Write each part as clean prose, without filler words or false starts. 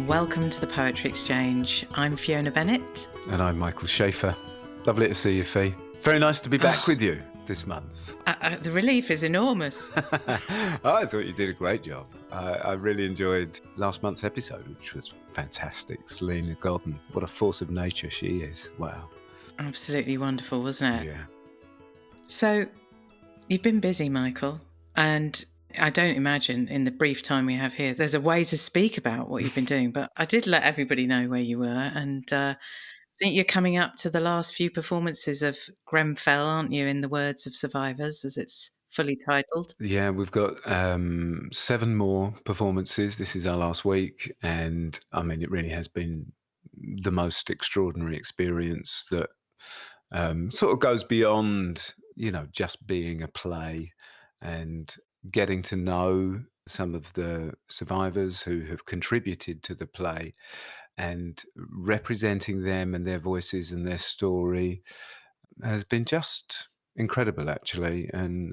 welcome to the Poetry Exchange. I'm Fiona Bennett. And I'm Michael Schaefer. Lovely to see you, Fee. Very nice to be back with you this month. The relief is enormous. I thought you did a great job. I really enjoyed last month's episode, which was fantastic. Selena Godden, what a force of nature she is. Wow. Absolutely wonderful, wasn't it? Yeah. So, you've been busy, Michael, and I don't imagine in the brief time we have here there's a way to speak about what you've been doing, but I did let everybody know where you were, and I think you're coming up to the last few performances of Grenfell, aren't you, in the words of Survivors, as it's fully titled? Yeah, we've got 7 more performances. This is our last week, and I mean, it really has been the most extraordinary experience that sort of goes beyond, just being a play and getting to know some of the survivors who have contributed to the play and representing them and their voices and their story has been just incredible, actually. And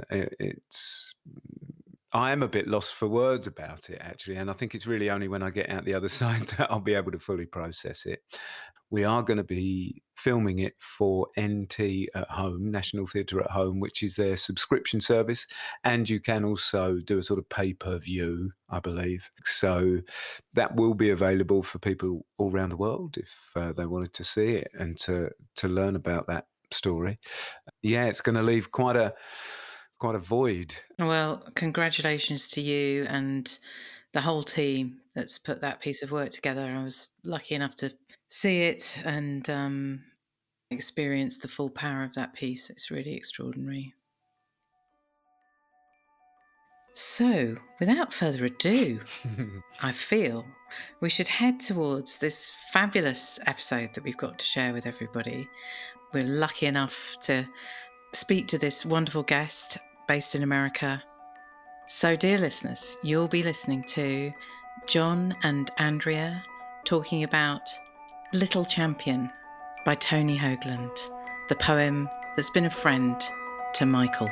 I am a bit lost for words about it, actually. And I think it's really only when I get out the other side that I'll be able to fully process it. We are going to be filming it for NT at Home, National Theatre at Home, which is their subscription service. And you can also do a sort of pay-per-view, I believe. So that will be available for people all around the world if they wanted to see it and to learn about that story. Yeah, it's going to leave quite a void. Well, congratulations to you and the whole team that's put that piece of work together. I was lucky enough to see it and experience the full power of that piece. It's really extraordinary. So, without further ado, I feel we should head towards this fabulous episode that we've got to share with everybody. We're lucky enough to speak to this wonderful guest based in America. So, dear listeners, you'll be listening to John and Andrea talking about Little Champion by Tony Hoagland, the poem that's been a friend to Michael.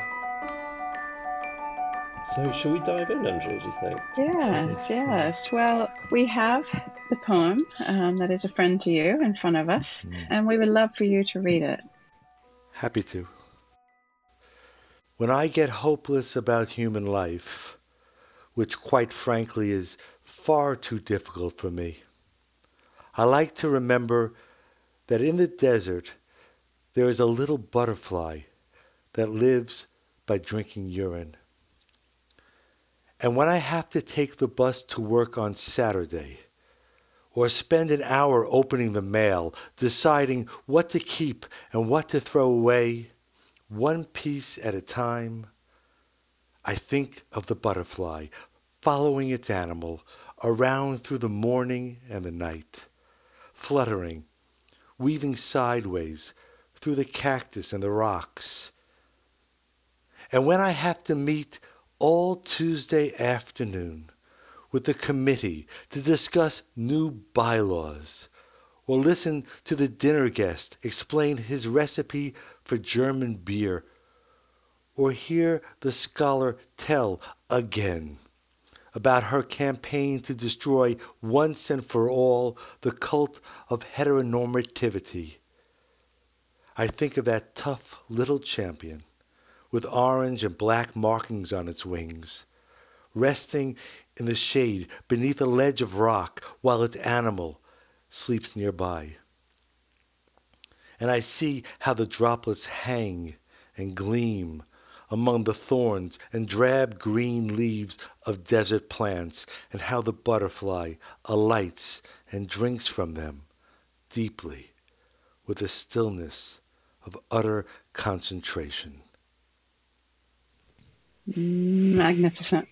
So shall we dive in, Andrea, do you think? Yes. Well, we have the poem that is a friend to you in front of us, and we would love for you to read it. Happy to. When I get hopeless about human life, which quite frankly is far too difficult for me, I like to remember that in the desert there is a little butterfly that lives by drinking urine. And when I have to take the bus to work on Saturday, or spend an hour opening the mail, deciding what to keep and what to throw away, one piece at a time, I think of the butterfly following its animal around through the morning and the night, fluttering, weaving sideways through the cactus and the rocks. And when I have to meet all Tuesday afternoon with the committee to discuss new bylaws, or listen to the dinner guest explain his recipe for German beer, or hear the scholar tell again about her campaign to destroy once and for all the cult of heteronormativity, I think of that tough little champion with orange and black markings on its wings, resting in the shade beneath a ledge of rock while its animal sleeps nearby. And I see how the droplets hang and gleam among the thorns and drab green leaves of desert plants, and how the butterfly alights and drinks from them deeply with the stillness of utter concentration. Magnificent.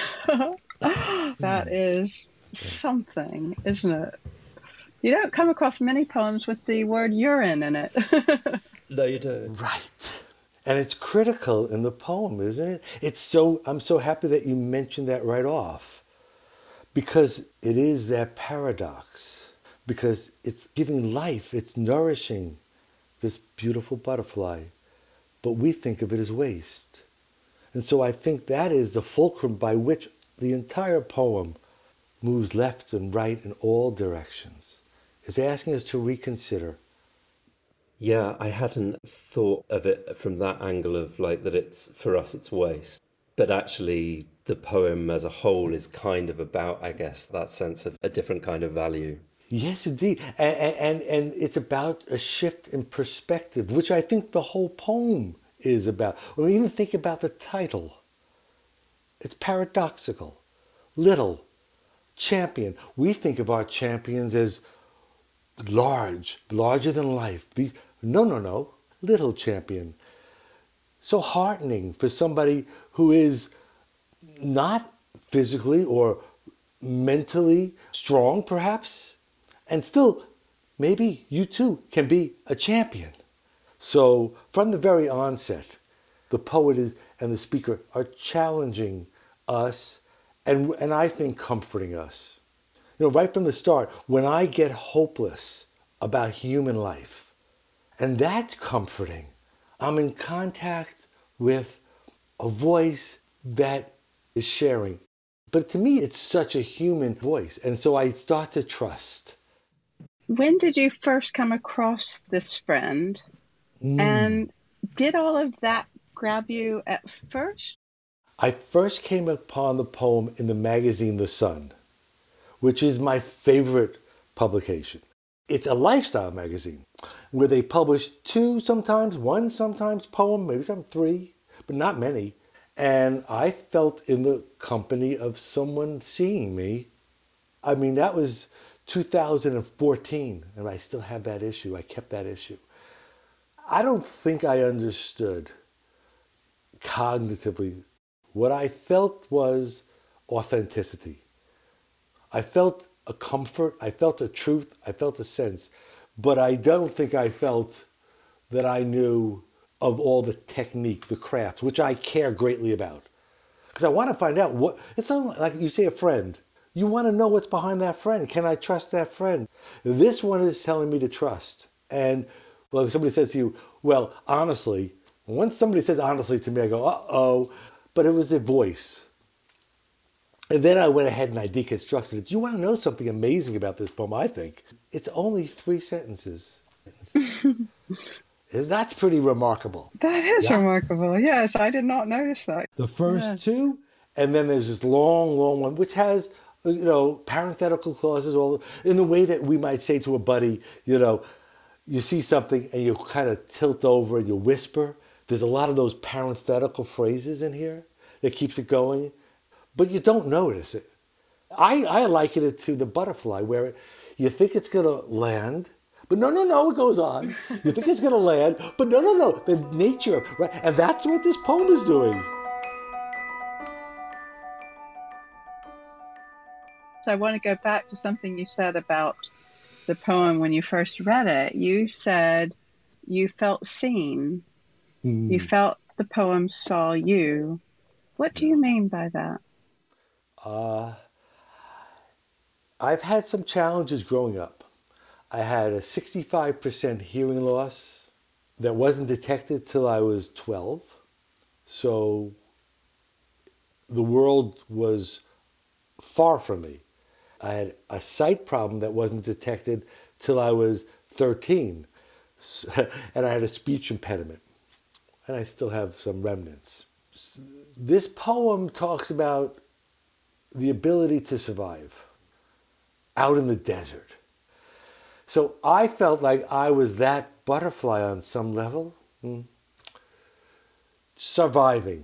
That is something, isn't it? You don't come across many poems with the word urine in it. No, you don't. Right. And it's critical in the poem, isn't it? I'm so happy that you mentioned that right off, because it is that paradox, because it's giving life, it's nourishing this beautiful butterfly, but we think of it as waste. And so I think that is the fulcrum by which the entire poem moves left and right in all directions. It's asking us to reconsider. Yeah, I hadn't thought of it from that angle of like that it's, for us, it's waste. But actually, the poem as a whole is kind of about, I guess, that sense of a different kind of value. Yes, indeed. And it's about a shift in perspective, which I think the whole poem is about. When we even think about the title, it's paradoxical. Little, champion. We think of our champions as larger than life. No, little champion. So heartening for somebody who is not physically or mentally strong, perhaps, and still, maybe you too can be a champion. So from the very onset, the poet and the speaker are challenging us and I think comforting us. You know, right from the start, when I get hopeless about human life, and that's comforting, I'm in contact with a voice that is sharing. But to me, it's such a human voice. And so I start to trust. When did you first come across this friend? And did all of that grab you at first? I first came upon the poem in the magazine The Sun, which is my favorite publication. It's a lifestyle magazine where they publish one sometimes poem, maybe some three, but not many. And I felt in the company of someone seeing me. I mean, that was 2014, and I still have that issue. I kept that issue. I don't think I understood cognitively. What I felt was authenticity. I felt a comfort, I felt a truth, I felt a sense, but I don't think I felt that I knew of all the technique, the crafts, which I care greatly about. Because I want to find out what, it's like you say a friend. You want to know what's behind that friend. Can I trust that friend? This one is telling me to trust. And well, if somebody says to you, well, honestly, once somebody says honestly to me, I go, uh-oh, but it was a voice. And then I went ahead and I deconstructed it. Do you want to know something amazing about this poem, I think? It's only 3 sentences. That's pretty remarkable. That is remarkable. Yes, I did not notice that. The first 2, and then there's this long one, which has, parenthetical clauses, all in the way that we might say to a buddy, you see something and you kind of tilt over and you whisper. There's a lot of those parenthetical phrases in here that keeps it going, but you don't notice it. I liken it to the butterfly, where you think it's going to land, but no, it goes on. You think it's going to land, but no, the nature, right? And that's what this poem is doing. So I want to go back to something you said about the poem when you first read it. You said you felt seen. You felt the poem saw you. What do you mean by that? I've had some challenges growing up. I had a 65% hearing loss that wasn't detected till I was 12. So the world was far from me. I had a sight problem that wasn't detected till I was 13. And I had a speech impediment. And I still have some remnants. This poem talks about the ability to survive out in the desert. So I felt like I was that butterfly on some level, surviving.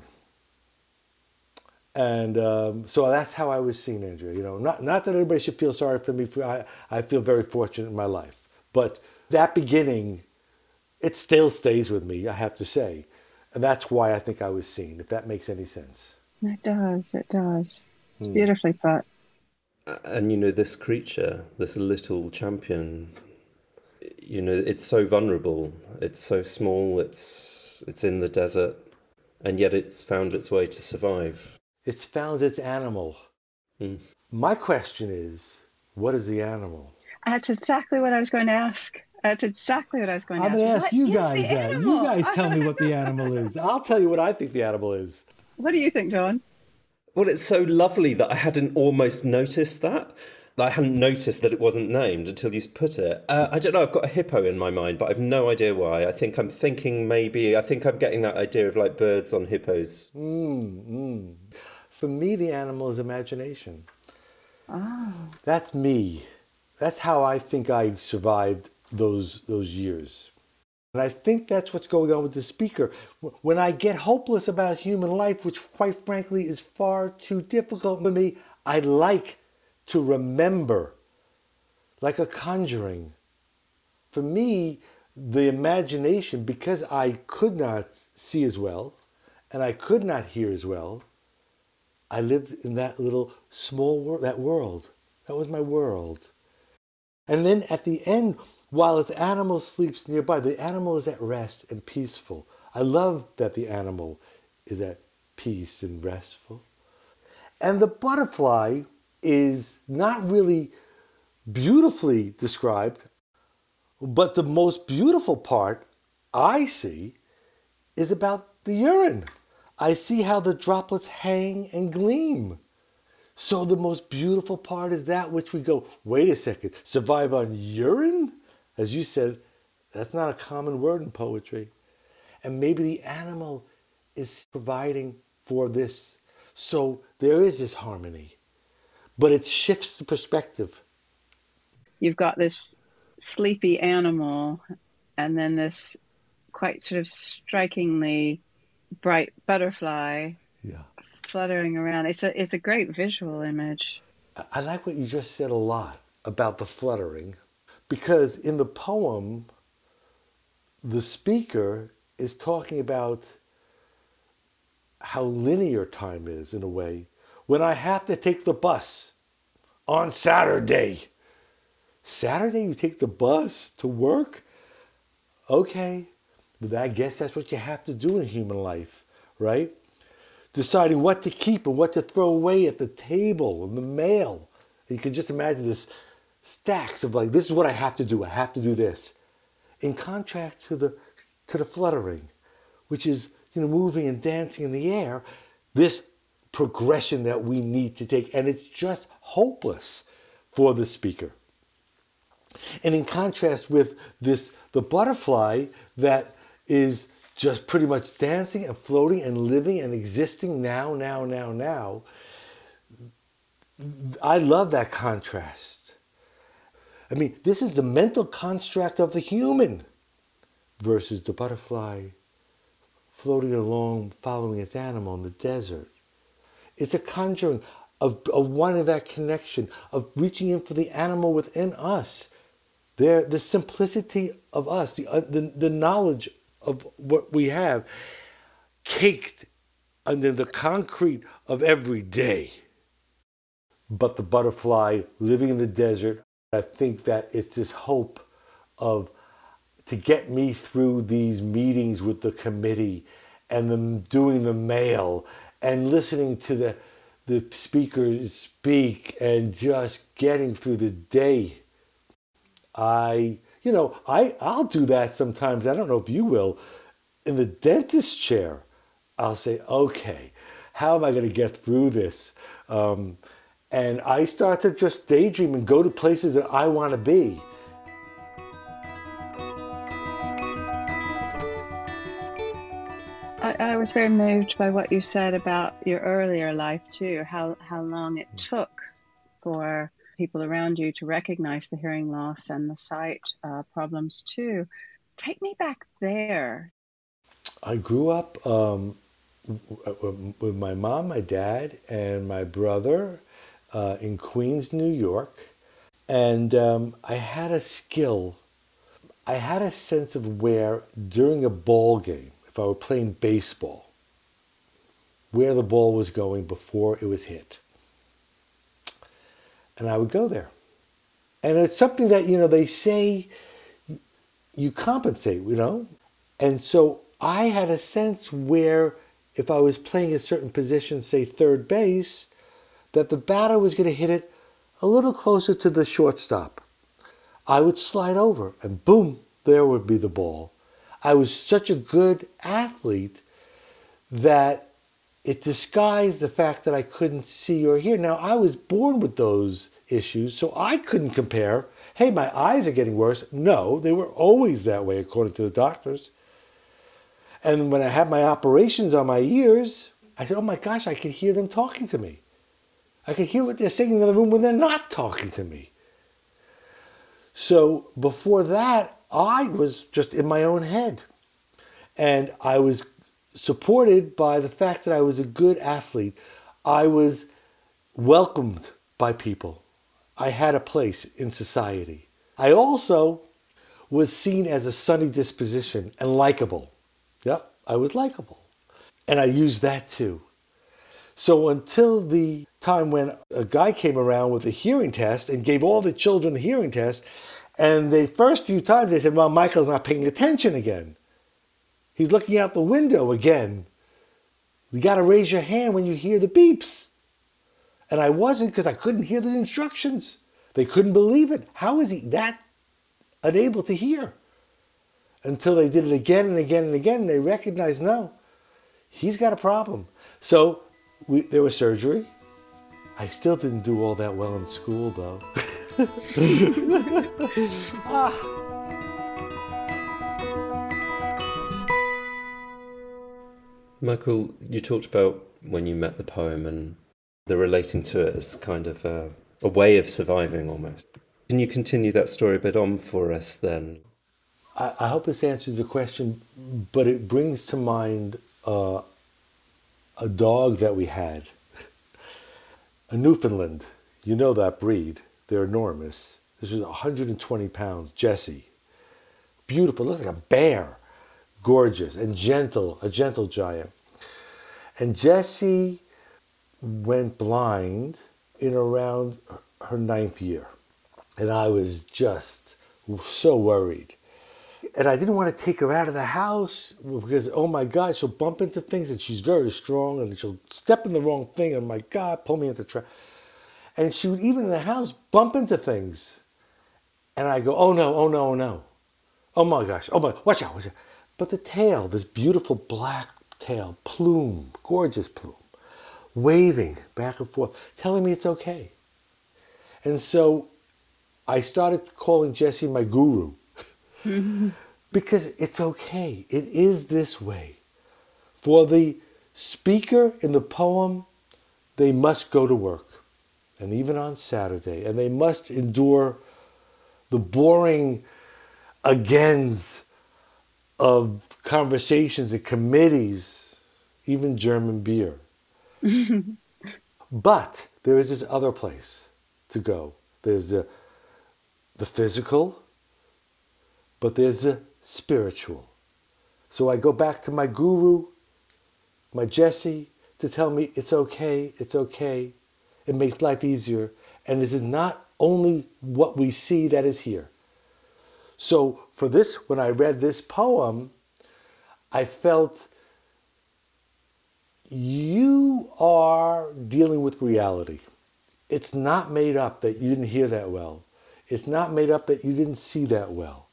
And so that's how I was seen, Andrea. Not that everybody should feel sorry for me. I feel very fortunate in my life. But that beginning, it still stays with me, I have to say. And that's why I think I was seen, if that makes any sense. It does. It's beautifully put. And this creature, this little champion, it's so vulnerable. It's so small. It's in the desert, and yet it's found its way to survive. It's found its animal. My question is, what is the animal? That's exactly what I was going to ask. I'm going to ask you guys that. You guys tell me what the animal is. I'll tell you what I think the animal is. What do you think, John? Well, it's so lovely that I hadn't almost noticed that. I hadn't noticed that it wasn't named until you put it. I don't know, I've got a hippo in my mind, but I've no idea why. I think I'm getting that idea of like birds on hippos. For me, the animal is imagination. Oh. That's me. That's how I think I survived those years. And I think that's what's going on with the speaker. When I get hopeless about human life, which quite frankly is far too difficult for me, I like to remember, like a conjuring. For me, the imagination, because I could not see as well, and I could not hear as well, I lived in that little small world, that world. That was my world. And then at the end, while its animal sleeps nearby, the animal is at rest and peaceful. I love that the animal is at peace and restful. And the butterfly is not really beautifully described, but the most beautiful part I see is about the urine. I see how the droplets hang and gleam. So the most beautiful part is that which we go, wait a second, survive on urine? As you said, that's not a common word in poetry. And maybe the animal is providing for this. So there is this harmony, but it shifts the perspective. You've got this sleepy animal and then this quite sort of strikingly bright butterfly fluttering around. It's a great visual image. I like what you just said a lot about the fluttering, because in the poem, the speaker is talking about how linear time is in a way. When I have to take the bus on Saturday. Saturday you take the bus to work? Okay, but I guess that's what you have to do in human life, right? Deciding what to keep and what to throw away at the table and the mail. You can just imagine this stacks of like, this is what I have to do. I have to do this. In contrast to the fluttering, which is, moving and dancing in the air, this progression that we need to take. And it's just hopeless for the speaker. And in contrast with the butterfly that is just pretty much dancing and floating and living and existing now. I love that contrast. I mean, this is the mental construct of the human versus the butterfly floating along, following its animal in the desert. It's a conjuring of wanting that connection, of reaching in for the animal within us. The simplicity of us, the knowledge of what we have, caked under the concrete of every day. But the butterfly living in the desert, I think that it's this hope to get me through these meetings with the committee and them doing the mail and listening to the speakers speak and just getting through the day. I'll do that sometimes. I don't know if you will. In the dentist chair, I'll say, okay, how am I going to get through this? And I start to just daydream and go to places that I want to be. I was very moved by what you said about your earlier life too, how long it took for people around you to recognize the hearing loss and the sight problems too. Take me back there. I grew up with my mom, my dad, and my brother in Queens, New York. And I had a skill. I had a sense of where, during a ball game, if I were playing baseball, where the ball was going before it was hit. And I would go there. And it's something that, they say you compensate, And so I had a sense where if I was playing a certain position, say third base, that the batter was going to hit it a little closer to the shortstop. I would slide over and boom, there would be the ball. I was such a good athlete that it disguised the fact that I couldn't see or hear. Now, I was born with those issues, so I couldn't compare. Hey, my eyes are getting worse. No, they were always that way, according to the doctors. And when I had my operations on my ears, I said, oh my gosh, I could hear them talking to me. I could hear what they're saying in the room when they're not talking to me. So before that, I was just in my own head. And I was supported by the fact that I was a good athlete. I was welcomed by people. I had a place in society. I also was seen as a sunny disposition and likable. Yep, I was likable. And I used that too. So until the time when a guy came around with a hearing test and gave all the children the hearing test, and the first few times they said, well, Michael's not paying attention again. He's looking out the window again. You got to raise your hand when you hear the beeps. And I wasn't, because I couldn't hear the instructions. They couldn't believe it. How is he that unable to hear? Until they did it again and again and again, and they recognized, no, he's got a problem. So there was surgery. I still didn't do all that well in school, though. Michael, you talked about when you met the poem and the relating to it as kind of a way of surviving almost. Can you continue that story a bit on for us then? I hope this answers the question, but it brings to mind a dog that we had. A Newfoundland. You know that breed. They're enormous. This is 120 pounds, Jessie. Beautiful, looks like a bear. Gorgeous and gentle, a gentle giant. And Jessie went blind in around her 9th year. And I was just so worried. And I didn't want to take her out of the house because, oh my God, she'll bump into things and she's very strong and she'll step in the wrong thing and my God, pull me into traffic. And she would, even in the house, bump into things. And I go, oh no, oh no, oh no. Oh my gosh, oh my, watch out, watch out. But the tail, this beautiful black tail, plume, gorgeous plume, waving back and forth, telling me it's okay. And so I started calling Jessie my guru. Because it's okay. It is this way. For the speaker in the poem, they must go to work. And even on Saturday. And they must endure the boring agains of conversations and committees, even German beer. But there is this other place to go. There's the physical, but there's the spiritual. So I go back to my guru, my Jessie, to tell me it's okay, it's okay. It makes life easier. And this is not only what we see that is here. So for this, when I read this poem, I felt you are dealing with reality. It's not made up that you didn't hear that well. It's not made up that you didn't see that well.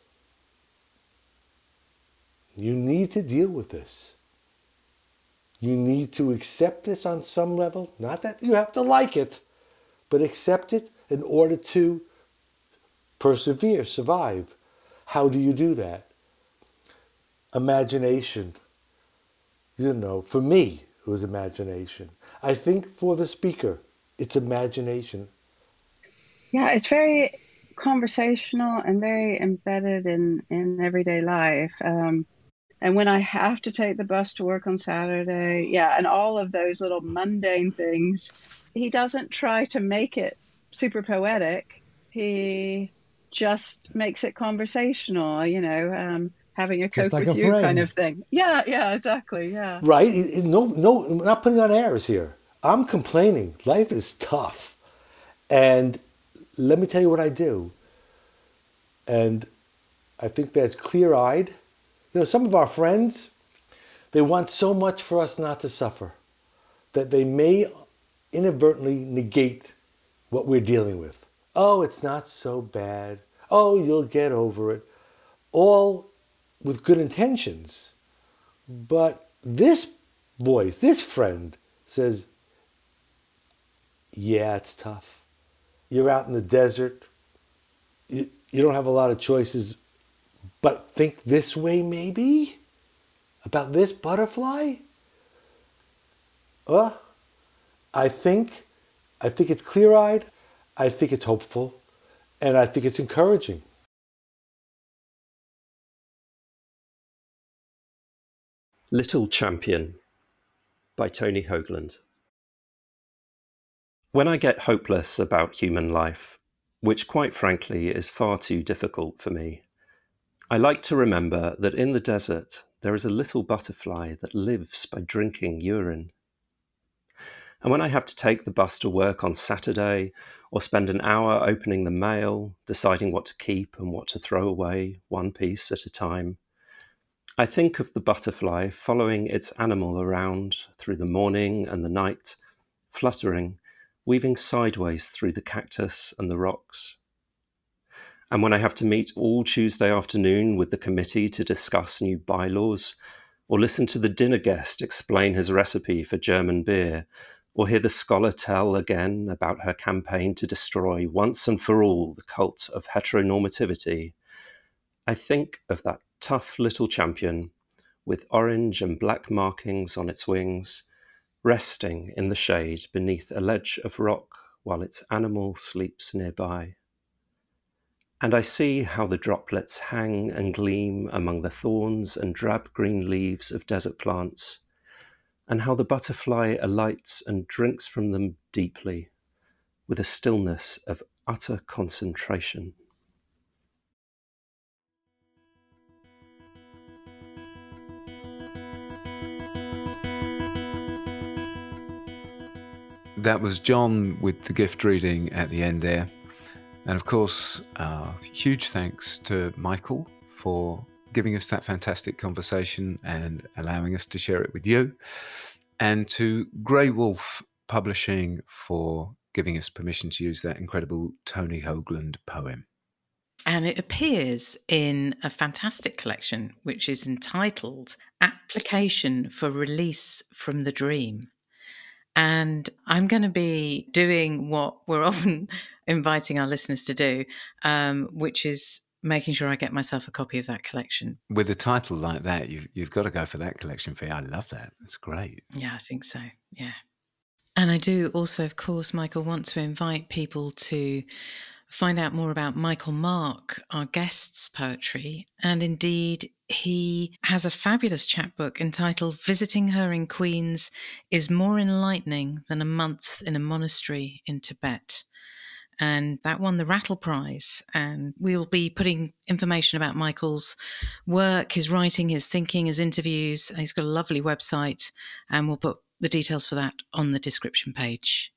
You need to deal with this. You need to accept this on some level. Not that you have to like it, but accept it in order to persevere, survive. How do you do that? Imagination. You know, for me, it was imagination. I think for the speaker, it's imagination. Yeah, it's very conversational and very embedded in everyday life. And when I have to take the bus to work on Saturday, and all of those little mundane things, he doesn't try to make it super poetic. He just makes it conversational, having a Coke like with a you friend. kind of thing. Yeah, exactly, yeah. Right? No, I'm not putting on airs here. I'm complaining. Life is tough. And let me tell you what I do. And I think that's clear-eyed. Some of our friends, they want so much for us not to suffer that they may inadvertently negate what we're dealing with. Oh, it's not so bad. Oh, you'll get over it. All with good intentions. But this voice, this friend, says, yeah, it's tough. You're out in the desert. You don't have a lot of choices, but think this way maybe? About this butterfly? I think it's clear-eyed. I think it's hopeful. And I think it's encouraging. Little Champion by Tony Hoagland. When I get hopeless about human life, which quite frankly is far too difficult for me, I like to remember that in the desert there is a little butterfly that lives by drinking urine. And when I have to take the bus to work on Saturday, or spend an hour opening the mail, deciding what to keep and what to throw away, one piece at a time, I think of the butterfly following its animal around through the morning and the night, fluttering, weaving sideways through the cactus and the rocks. And when I have to meet all Tuesday afternoon with the committee to discuss new bylaws, or listen to the dinner guest explain his recipe for German beer, or hear the scholar tell again about her campaign to destroy once and for all the cult of heteronormativity, I think of that tough little champion with orange and black markings on its wings, resting in the shade beneath a ledge of rock while its animal sleeps nearby. And I see how the droplets hang and gleam among the thorns and drab green leaves of desert plants, and how the butterfly alights and drinks from them deeply, with a stillness of utter concentration. That was John with the gift reading at the end there. And of course, huge thanks to Michael for giving us that fantastic conversation and allowing us to share it with you. And to Grey Wolf Publishing for giving us permission to use that incredible Tony Hoagland poem. And it appears in a fantastic collection, which is entitled Application for Release from the Dream. And I'm going to be doing what we're often inviting our listeners to do, which is making sure I get myself a copy of that collection. With a title like that, you've got to go for that collection fee. I love that. That's great. Yeah, I think so. Yeah. And I do also, of course, Michael, want to invite people to find out more about Michael Mark, our guest's poetry. And indeed, he has a fabulous chapbook entitled Visiting Her in Queens is More Enlightening Than a Month in a Monastery in Tibet. And that won the Rattle Prize. And we'll be putting information about Michael's work, his writing, his thinking, his interviews. He's got a lovely website, and we'll put the details for that on the description page.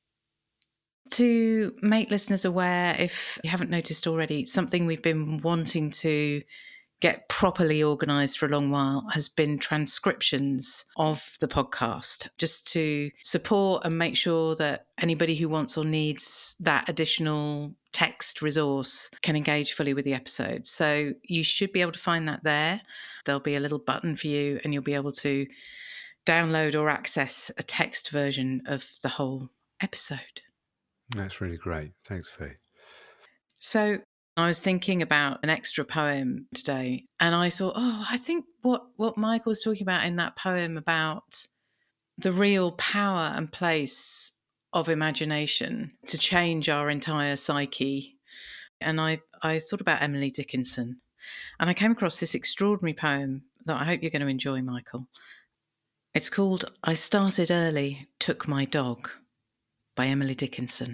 To make listeners aware, if you haven't noticed already, something we've been wanting to get properly organised for a long while has been transcriptions of the podcast, just to support and make sure that anybody who wants or needs that additional text resource can engage fully with the episode. So you should be able to find that there. There'll be a little button for you and you'll be able to download or access a text version of the whole episode. That's really great. Thanks, Fee. So I was thinking about an extra poem today, and I thought, I think what Michael was talking about in that poem about the real power and place of imagination to change our entire psyche. And I thought about Emily Dickinson, and I came across this extraordinary poem that I hope you're going to enjoy, Michael. It's called I Started Early, Took My Dog by Emily Dickinson.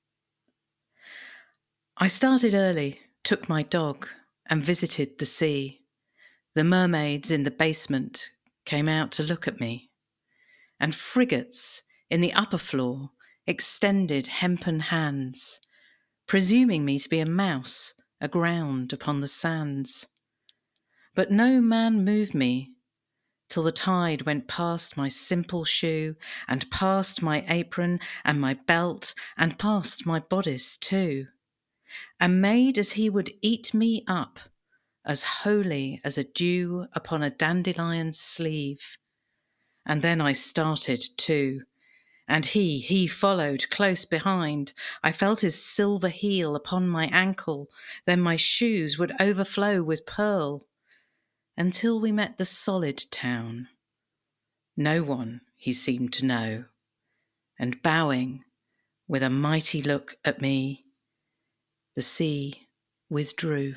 I started early, took my dog, and visited the sea. The mermaids in the basement came out to look at me, and frigates in the upper floor extended hempen hands, presuming me to be a mouse aground upon the sands. But no man moved me, till the tide went past my simple shoe, and past my apron and my belt, and past my bodice too, and made as he would eat me up, as holy as a dew upon a dandelion's sleeve. and then I started too. And he followed close behind. I felt his silver heel upon my ankle, then my shoes would overflow with pearl, until we met the solid town. No one he seemed to know, and bowing with a mighty look at me, the sea withdrew.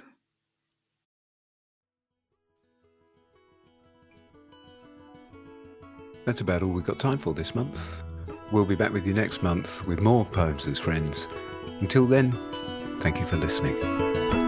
That's about all we've got time for this month. We'll be back with you next month with more Poems as Friends. Until then, thank you for listening.